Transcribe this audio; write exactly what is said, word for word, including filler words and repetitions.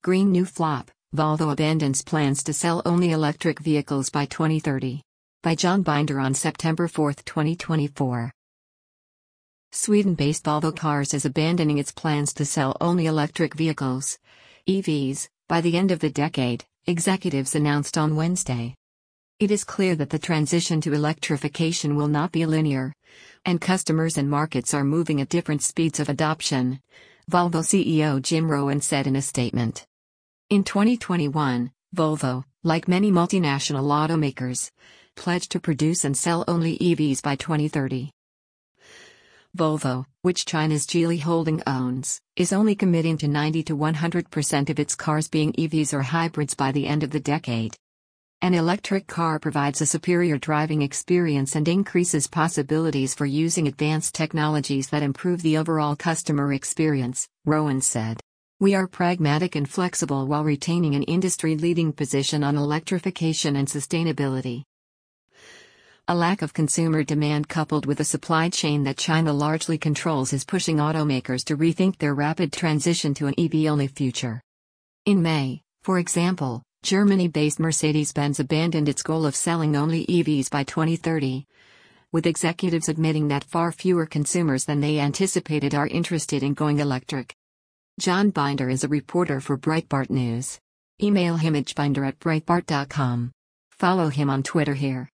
Green New Flop, Volvo abandons plans to sell only electric vehicles by twenty thirty. By John Binder on September fourth, twenty twenty-four. Sweden-based Volvo Cars is abandoning its plans to sell only electric vehicles, E Vs, by the end of the decade, executives announced on Wednesday. It is clear that the transition to electrification will not be linear, and customers and markets are moving at different speeds of adoption, Volvo C E O Jim Rowan said in a statement. In twenty twenty-one, Volvo, like many multinational automakers, pledged to produce and sell only E Vs by twenty thirty. Volvo, which China's Geely Holding owns, is only committing to ninety to one hundred percent of its cars being E Vs or hybrids by the end of the decade. An electric car provides a superior driving experience and increases possibilities for using advanced technologies that improve the overall customer experience, Rowan said. We are pragmatic and flexible while retaining an industry-leading position on electrification and sustainability. A lack of consumer demand coupled with a supply chain that China largely controls is pushing automakers to rethink their rapid transition to an E V-only future. In May, for example, Germany-based Mercedes-Benz abandoned its goal of selling only E Vs by twenty thirty, with executives admitting that far fewer consumers than they anticipated are interested in going electric. John Binder is a reporter for Breitbart News. Email him at binder at breitbart dot com. Follow him on Twitter here.